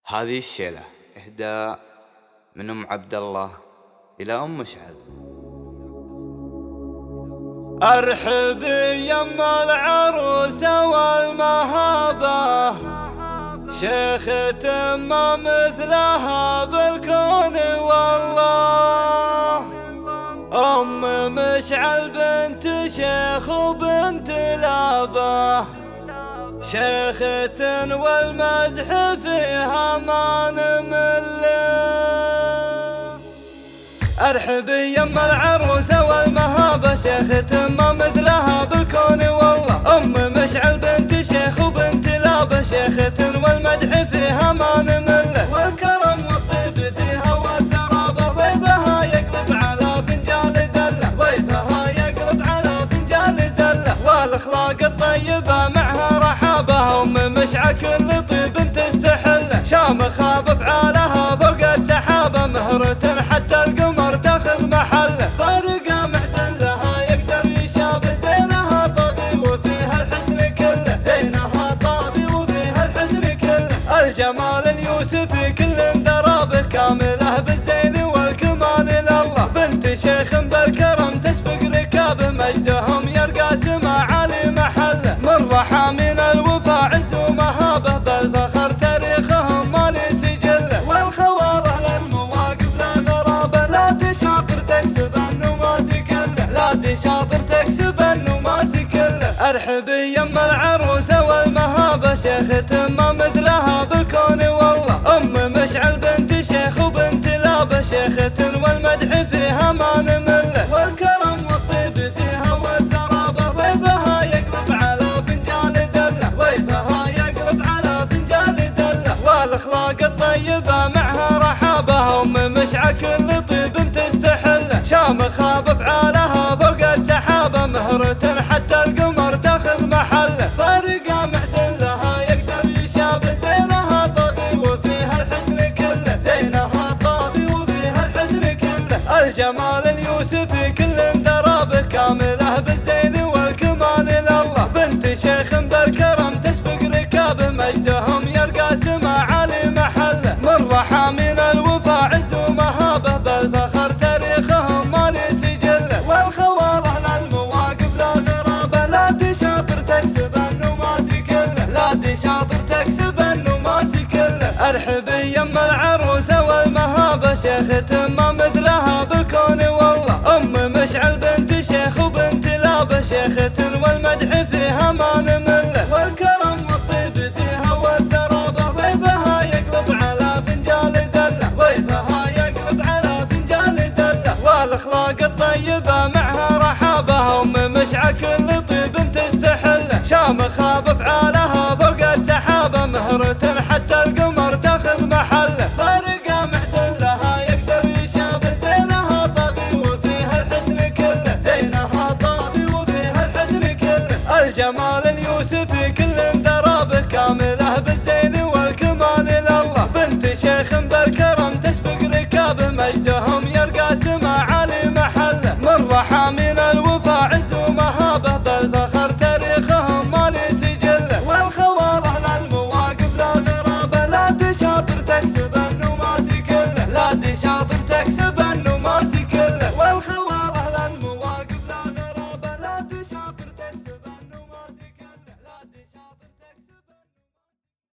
هذه الشيلة إهداء من أم عبد الله إلى أم مشعل. أرحب يم العروسة والمهابة، شيخة ما مثلها بالكون والله. أم مشعل بنت شيخ وبنت لابة، شيخة والمدح فيها ما نمل. أرحب يم العروسة والمهابة، شيخة ما مثلها بالكون والله. أم مشعل بنت شيخ وبنت لابة، شيخة والمدح فيها ما نمل. والكرم والطيب فيها والترابة، ضيفها يقلب على فنجان دلة، ضيفها يقلب على فنجان دلة. والأخلاق الطيبة معها رحابة، أم مشعل كل طيب تستحله. شامخة بأفعالها فوق السحابة، مهرة حتى القمر تاخذ محله. فارقة محدلها يقدر يشابه، زينها طاغي وفيها الحسن كله، زينها طاغي وفيها الحسن كله. الجمال اليوسفي كل درابه، كامله بالزين والكمال لله. بنت شيخ بالكرم تسبق ركابه، مجدهم يرقى سما عالي محله. من رحى من الوفا عز ومهابه، بالفخر تاريخهم مالي سجله. والخوارة للمواقف لا غرابه، لا تشاطر تكسب النماس كله، لا تشاطر تكسب النماس كله. أرحب يم العروسة والمهابة، شيخة ما مثلها بالكون والله. أم مشعل بنت شيخ وبنت لابة، شيخة والمدح فيها ما نمل. والكرم والطيب فيها والترابة، ضيفها يقلب على فنجان دلة، ضيفها يقلب على فنجان دلة. والأخلاق الطيبة معها رحابة، أم مشعل كل طيب تستحله. شامخة بأفعالها فوق السحابة، مهرة حتى القمر تاخذ محله. فارقة محدلها يقدر يشابه، زينها طاغي وفيها الحسن كله، زينها طاغي وفيها الحسن كله. الجمال اليوسفي كل درابه، كامله بالزين والكمال لله. بنت شيخ بالكرم تسبق ركابه، مجدهم يرقى سما عالي محله. من رحى من الوفا عز ومهابه، بالفخر تاريخهم مالي سجله. والخوارة للمواقف لا غرابه، لا تشاطر تكسب النماس كله، لا تشاطر تكسب النماس كله. أرحب يم العروسة والمهابة، شيخة ما مثلها بالكون والله. أم مشعل بنت شيخ وبنت لابة، شيخة والمدح فيها ما نمل. والكرم والطيب فيها والترابة، ضيفها يقلب على فنجان دلة، ضيفها يقلب على فنجان دلة. والأخلاق الطيبة معها رحابة، أم مشعل كل طيب تستحله. شامخة بأفعالها فوق السحابة، مهرة حتى القمر تاخذ محله. فارقة محدلها يقدر يشابه، زينها طاغي وفيها الحسن كله، زينها طاغي وفيها الحسن كله. الجمال اليوسفي كل درابه، كامله بالزين والكمال لله. بنت شيخ بالكرم